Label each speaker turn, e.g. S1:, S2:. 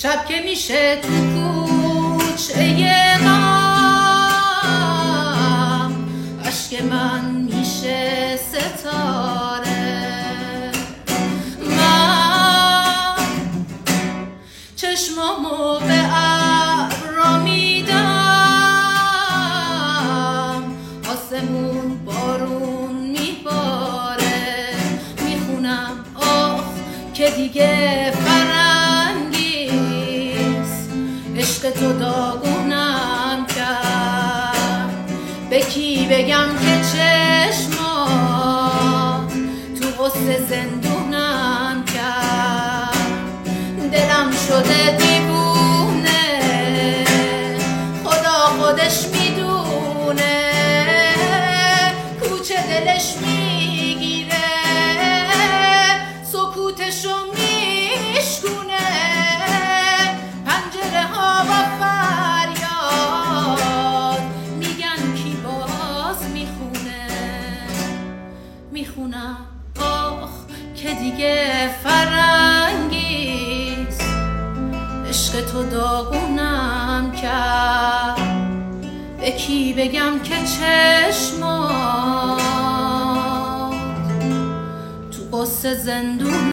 S1: شب که میشه تو کوچه غم، اشک من میشه ستاره. من چشمامو به ابرا میدم، آسمون بارون میباره. میخونم آخ که دیگه فرنگیست، عشق تو داغونم کرد. به کی بگم که چشمات تو غصه زندونم کرد. دلم شده دیوونه، خدا خودش میدونه. کوچه دلش میگیره، سکوتشو میشکونه. پنجره ها با فریاد میگن کی باز میخونه. میخونم آخ که دیگه فرنگیست، عشق تو داغونم کرد. به کی بگم که چشمات تو قصه زندون